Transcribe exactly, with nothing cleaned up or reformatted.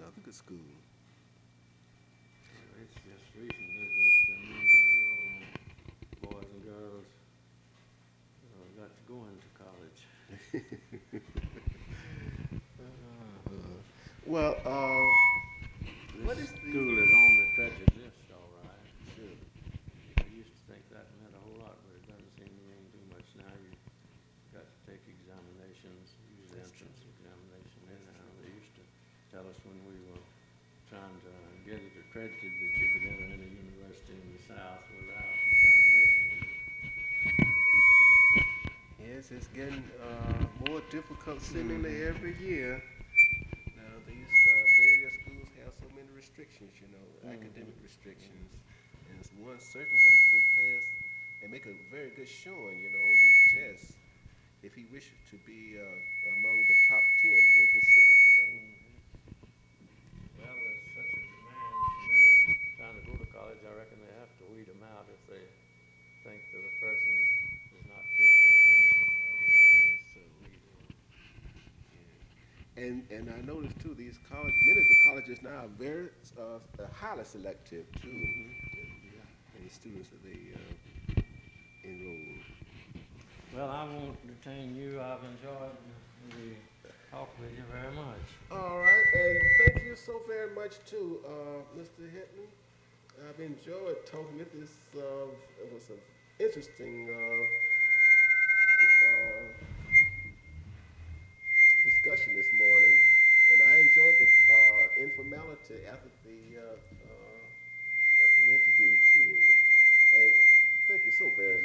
another good school. It's just recently that the men and boys and girls uh, got to go into college. Uh, well, uh, This what is the school is on the prejudice, all right. It should. I used to think that meant a whole lot, but it doesn't seem to mean too much now. You got to take examinations, use the That's true. entrance examination anyhow. They used to tell us when we were trying to get it accredited that you could enter any university in the South without examination. Yes, it's getting uh, more difficult seemingly Mhm. every year. Now, these uh, various schools have so many restrictions, you know, Mhm. academic restrictions. And one certainly has to pass and make a very good showing, you know, on these tests. If he wishes to be uh, among the top ten, we'll consider it, you know. Well, there's such a demand for many trying to go to college, I reckon they have to weed them out if they think that a person is not fit for attention. Yes, so we, yeah. And and I noticed too, these college, many of the colleges now are very uh, highly selective too, Mhm. in the students that they uh, enroll. Well, I won't detain you. I've enjoyed the talk with you very much. All right, and thank you so very much too, uh, Mister Hitman. I've enjoyed talking with this. Uh, it was an interesting uh, uh, discussion this morning, and I enjoyed the uh, informality after the uh, uh, after the interview too. And thank you so very